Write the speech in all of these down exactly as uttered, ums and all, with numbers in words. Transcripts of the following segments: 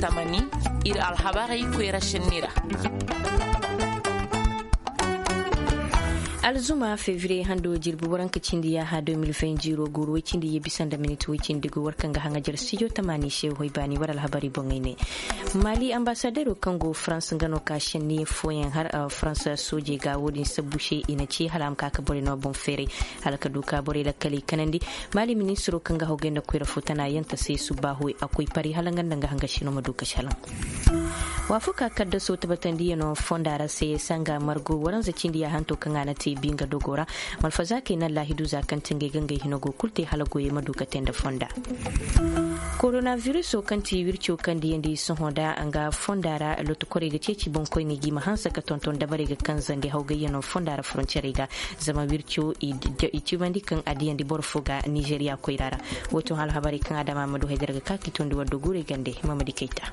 tamani ir alhabari kwera shinira. alzuma fevrier hando jirbu waranka cindi ya ha deux mille vingt guru cindi ya bisan da minute cindi go warkan ga hanga jar studio tamani she hoy bani waral habari bongaine mali ambassadeur kango france ngano ka shenni foyen har uh, france soje ga wodin sabushe ina ce halam ka ka bore no bon fere halaka duka bore la kali kanandi mali ministro kanga hogenda ko rafutana yanta sai su baho akwai pari halangan danga hanga shino maduka shalan wafuka kadda so tabatandi no fondara sai sanga margo waran za cindi ya hanto kanga na binga dogora malfazake na lahidu zakantin ganga hinogo kulte halagoye maduka tenda fonda coronavirus o kanti wircho kandi yandi sun hoda anga fondara lotu kore ga ceci bon koy ni gima hansa ka tonton da bare ga kanzan da hauga yano fondara frontiere ga zama wircho i tubandi kan adiyandi borfo ga Nigeria koirara woto hal habari kan adama madu haidar ga kaki tondi waddo gure gande Mamadi Keita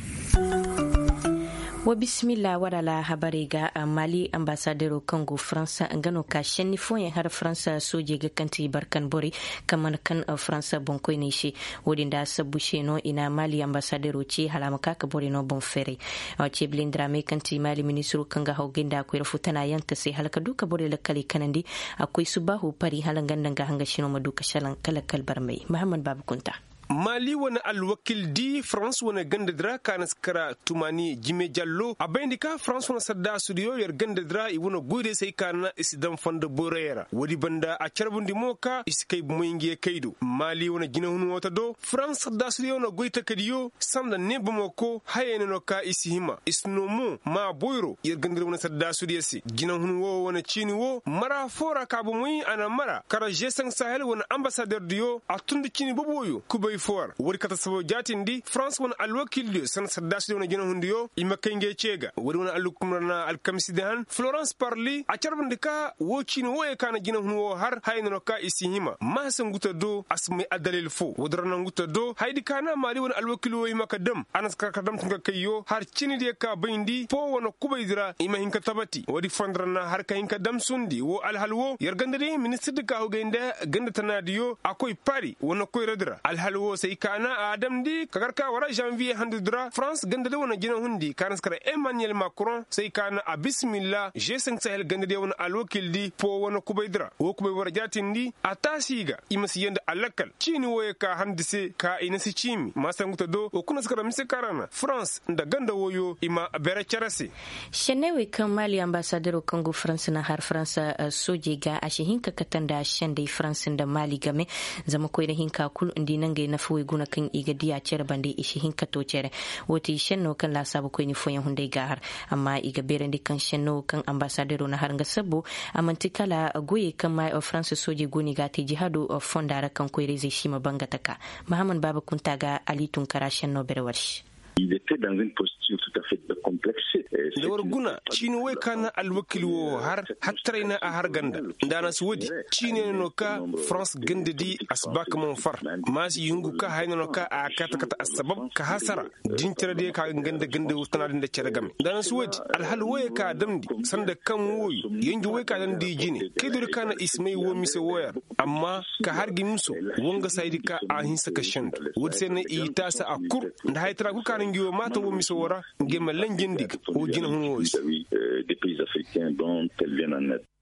wa bismillah wadala habari ga mali ambassadeur Congo France ngano ka shenni foyen har France soje ga kanti barkan bori kaman kan France bon koy ne shi wodinda sabushe no ina mali ambassadeur ce halama ka ka bori no bon fere o ce blindra me kanti mali ministru kanga hawginda ko rafutana yanta sai halaka duka bori lakali kanandi akwai subahu pari halangan danga hanga shino maduka shalan kala kalbar mai Muhammad Babukunta mali wani alwakil di france wani gandadra kana skara tumani jime jallo abendika france wani sadda studio yar gandadra i wani gude sai kana isidan fanda borera wadi banda a charbundi moka iskai bumoyinge kaido mali wani gina hunu wata do france sadda studio na goita kadiyo samda ne bumoko hayene no ka isihima isnomu ma boyro yar gandadra wani sadda studio si gina hunu wo wani chini wo mara fora ka bumoyi ana mara kara jesang sahel wani ambassadeur diyo a tundi chini boboyo kubai for wuri kata sabo jatin di France wani alwakil dio san saddasu dio na gina hundiyo ima kenge chega wuri wani alukumrana alkamisi dehan Florence Parly a charbandika wo chini wo e kana gina hunwo har hayna no ka isihima mahasan guta do asmi adalil fo wadrana guta do haydi kana mali wani alwakil wo ima kadam anas kakadam tunga kayo har chini de ka bindi po wani kubaydira ima hinka tabati wadi fondrana har ka hinka dam sundi wo alhalwo yargandade ministre de ka hogenda ganda tanadiyo akoy pari wani koy radra alhalwo sai kana adam di kagarka wara janvier handudra France gandade wona gina hundi kana skara Emmanuel Macron sai kana a bismillah G cinq Sahel gandade wona alwakil di po wona kubaydra wo kubay wara jatindi atasiga imasi yanda alakal chini woye ka handise ka inasi chimi masanguta do o kuna skara mise karana France nda ganda woyo ima bere charasi shenewe kan mali ambassadeur Congo France na har France uh, soje ga ashihinka katanda shande France da mali game zama koyda hinka kul indi nange na fuwe guna kan iga diya cere bande ishi hinka to cere woti shenno kan la sabu ko ni foyan hunde gahar amma iga berende kan shenno kan ambassadeur na har nga sabo amantikala goye kan mai of France soje goni ga te jihadu of fondara kan ko reze shima bangataka Muhammad Baba Kuntaga Ali Tunkara shenno berwarshi il était dans une posture tout à fait complexe. da warguna chini wai kana alwakil wo har hatraina a har ganda ndana suwadi chini no ka France gandadi asbak mon far masi yungu ka hayna no ka a kata kata asbab ka hasara din tare de ka ganda ganda wutana da cere game ndana suwadi alhal wai ka damdi sanda kan woyi yanju wai ka dan di jini kai dur kana ismai wo mise woya amma ka har gimso wonga saidi ka a hinsa ka shandu wud sai na ita sa akur da haytra ku kana ngiwo mata wo mise wora ngemalan jindig o jina hun des pays africains dont elles viennent en aide.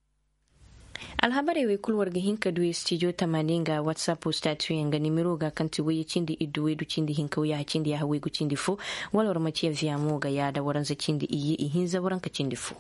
alhabare we kulwar ga hinka duwe studio tamanin ga whatsapp statu yanga nimero ga kanti waye cindi iduwe du cindi hinka waya cindi ya hawe gu cindi fo walwar mace via mo ga ya da waran za cindi iyi ihin za waran ka cindi fo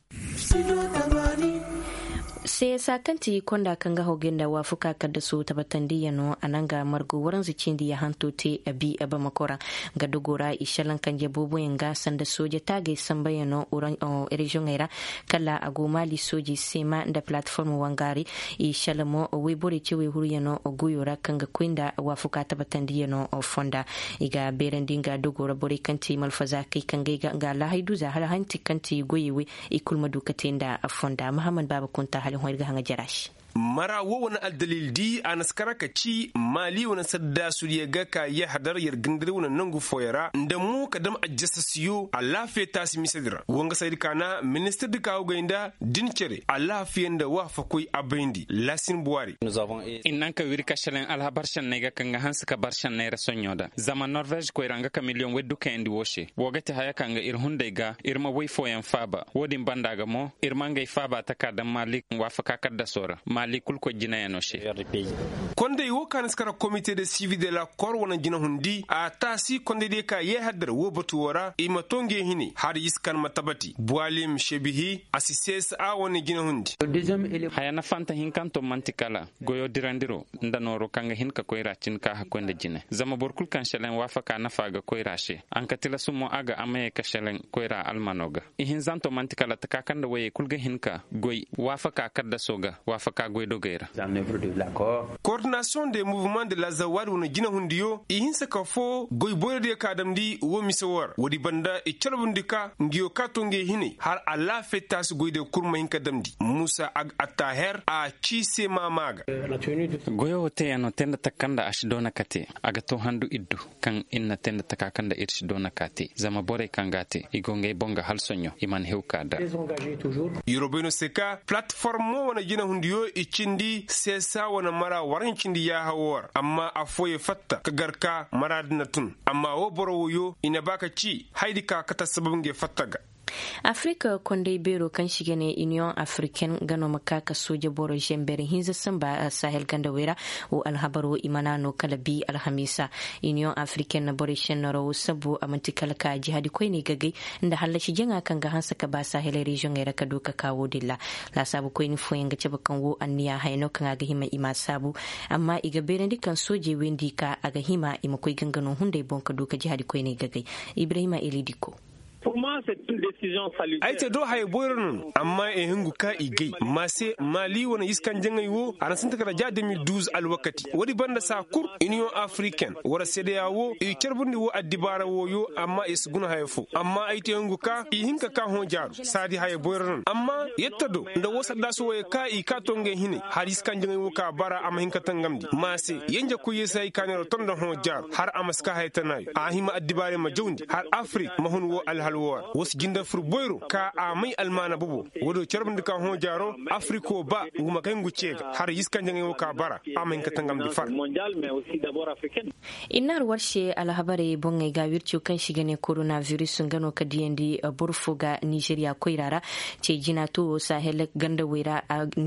sai sakanti konda kan ga hogenda wa fuka kada su tabatandi yano ananga margo waran zicin di ya hanto te abi aba makora ga dogora ishalan kan je bobo yanga sanda soje tage samba yano oran o region era kala agomali soje sema da platform wangari ishalamo webore chewe huru yano oguyora kan ga kwenda wa fuka tabatandi yano o fonda iga berendinga dogora bore kanti malfaza kai kan ga ga la haidu za hal hanti kanti goyewe ikul madukatenda fonda Muhammad Baba Kunta halin hoyga hanga jarash mara wo wani aldalil di anaskara ka ci mali wani sadda su ga ka ya hadar yar gindire wani nangu foyara da mu kadam ajjasa siyo a lafiya ta si misadira wanga sai kana minister da kawo gainda dincere a lafiyan da wa fakoi abendi lasin buwari innan ka wiri ka shalen alhabar shan ne ga kan ga hansu ka bar shan ne rasonyo da zaman norvege ko iranga ka miliyon weddu ka endi woshe wogati haya kan ga irhunde ga irma wai foyan faba wodin banda ga mo irma ngai faba ta ka dan malik wa faka kadda sora malik kul ko jina ya noshe konde wo kan skara comité de suivi de la cor wona jina hundi a tasi konde de ka ye hadar wo batu wora ima tonge hini har iskan matabati bualim shebihi asises a wona jina hundi haya na fanta hinkanto mantikala goyo dirandiro ndanoro kanga hinka koira cin ka hakonde jine zama borkul kan shelen wafa ka na faga koira she an katila sumo aga amaye ka shelen koira almanoga ihin zanto mantikala ta kakanda waye kulga hinka goy wafa ka kadda soga wafa ka goy dogera coordination des mouvements de la zawad wona jina hundiyo ihin saka fo goy boyde ka damdi wo misawar wodi banda e chalbundika ngiyo katonge hini har alla fetas goyde kurma hinka damdi musa ag attaher a chise mamaga goyo wote yano tenda takanda ashdona kate aga to handu iddu kan inna tenda takakanda irshidona kate zama bore kangate igonge bonga halsonyo iman hewkada Eurobeno seka platform wona jina hundiyo ichindi sesa wona mara warin chindi ya hawar amma afoye fatta kagarka maradna tun amma wo boro yo ina baka ci haidi ka kata sababin ge fattaga Afrika konde bero kan shige ne Union African gano makaka soja boro jembere hinza samba a Sahel ganda wera o alhabaro imanano kalabi alhamisa Union African na boro shenoro sabu amantikala ka jihadi koi ne gagai inda halashi jenga kan ga hansa ka ba Sahel region era ka doka kawo dilla la sabu koi ni foyen ga ceba kan wo anniya hayno kan aga hima ima sabu amma iga bere ndikan soje wendi ka aga hima ima koi gangano hunde bonka doka jihadi koi ne gagai Ibrahima Elidiko. Pour moi, c'est une décision salutaire. Aite do hay boyrun amma e hingu ka igay mase mali wona iskan jangay wo ana sinta kala ja deux mille douze al wakati wadi banda sa kur Union Africaine wara C D A O e cerbundi wo addibara wo yo amma isguna hay fo amma aite hingu ka i hinka ka hon jaru sadi hay boyrun amma yettado nda wo sadda so e ka i ka tonge hini har iskan jangay wo ka bara amma hinka tangamdi mase yenja ku yesa ikanero tonda hon jaru har amaska hay tanayo a hima addibare ma jawndi har Afrique ma hon wo al wasu ginda furboiro ka a mai almana bubu wado charbin ka ho jaro afriko ba nguma kai nguce har yiskan jange ka bara amen ka tangam di far mondial mais aussi d'abord africaine inar warshe alhabare bongai ga wircho kan shigane coronavirus ngano ka diendi burfu ga Nigeria koirara ce jina to Sahel ganda wera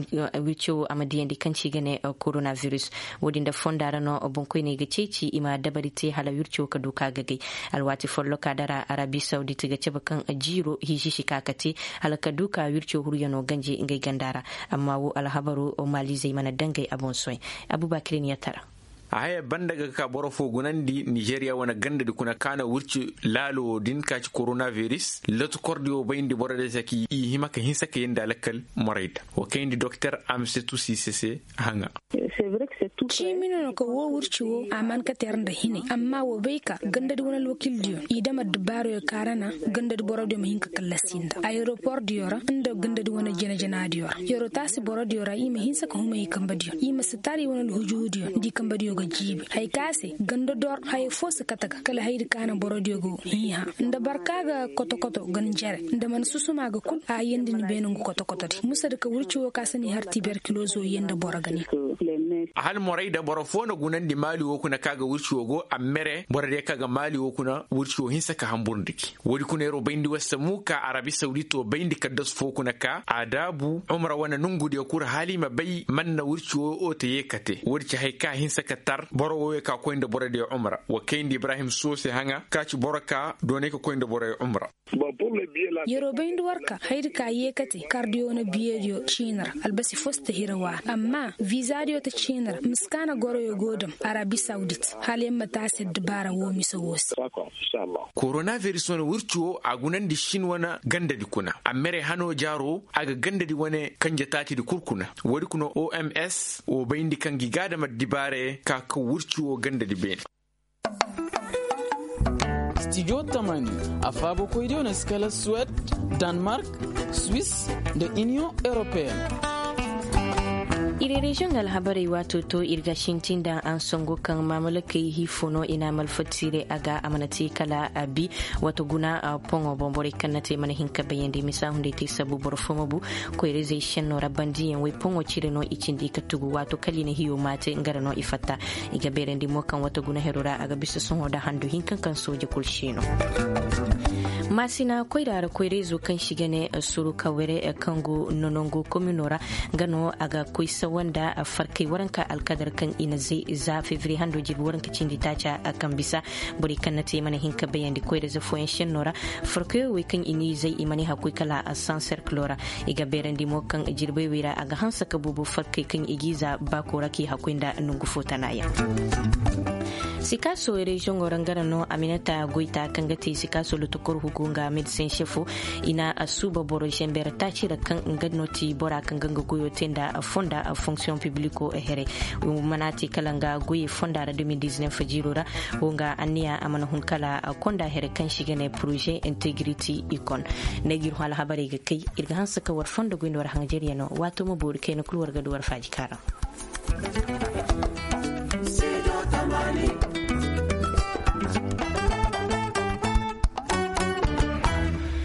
wircho amadiendi kan shigane coronavirus wodi da fondara no bonkoi ne ga ceci ima dabarite hala wircho ka doka gagai alwati follo ka dara Arabi Saudite ceba kan ajiro hishi kakati halaka duka wircho huryano ganje ngai gandara amma wo alhabaru o mali zai mana dangai abon soy Abubakar ne ya tara a haya banda ga ka boro fo gunandi Nigeria wana ganda di kuna kana wurci lalo din ka ci coronavirus latu kordio bayndi borade saki i himaka hinsaka yenda lakal moraida o kayndi docteur Amsetou Cissé hanga c'est vrai que c'est tout ci mino ko wo wurci wo aman ka ternda hine amma wo bayka ganda di wona lokil dio i dama dubaro yo karana ganda di borode mo hinka kallasinda aéroport diora ndo ganda di wona jena jena diora yoro tasi borode diora i me hinsaka huma i kamba dio i masitari wona hujudio ndi kamba dio jibi hay kase gando dor hay fos kataka kala haydi kana borodio go hiha nda barkaga koto koto gan jere nda man susuma ga kul a yende ni benu koto koto di musa de ka wurci wo kasani har tuberculosis yende boragani hal moray da borofono gunan di mali wo kuna kaga wurci wo go amere borade kaga mali wo kuna wurci wo hinsa ka hamburdiki wodi kuna ro bayndi wasamu ka Arabi Saudite to bayndi ka dos fo kuna ka adabu umra wana nungude kur halima bay manna wurci wo o te yekate wurci hay ka hinsa ka boro wo ka ko inde boro de umra wa kayndi Ibrahim Sose hanga ka ci boraka done ko ko inde boro umra yoro bayndu warka haydi ka yekati cardio na biyedio chinar albasi foste hirawa amma visa dio ta chinar miskana goro yo godam Arabi Saudite halen matase dubara wo miso wos coronavirus wona wurcio agunan di shin wana ganda di kuna amere hano jaro aga ganda di wane kanje tati di kurkuna wodi kuno O M S o bayndi kan gigada madibare ka ka wurcio ganda di ben Studio Tamani a fabo koidio na skala Suède, Danemark, Suisse da Union Européenne. ire region alhabari wato to irga shintin da an songo kan mamalakai hifono ina malfatsire aga amanati kala abi wato guna pongo bombore kanate mana hinka bayende misa hunde te sabu borfomo bu ko irezation no rabandi en we pongo chire no ichindi katugu wato kaline hiyo mate ngara no ifata iga berendi mo kan wato guna herora aga bisa songo da handu hinkan kan soje kulshino masina koirara koirezo kan shigane suru kawere kango nonongo kominora gano aga koisa wanda farkai waranka alkadar kan ina zai za fevri hando jibi waranka cindi tacha kan bisa buri kan nate mana hinka bayan di koire za foyen shen nora farkai we kan ini zai imani hakoi kala a sanser klora iga beren di mo kan jirbe wira aga hansa ka bubu farkai kan igiza bakora ki hakoinda nungu fotanaya sikaso region orangara no aminata goita kangati sikaso lutukor hukunga medicine chefu ina asuba boro jembera tachira kan ngadnoti bora kanganga goyo tenda fonda a fonction publico ehere manati kalanga goyi fonda da deux mille dix-neuf fajirora wonga ania amana hunkala konda here kan shigene projet integrity icon negir hala habari ga kai irga hansa ka war fonda goyi war hangeriya no wato mo bor kai no kulwar ga duwar faji kara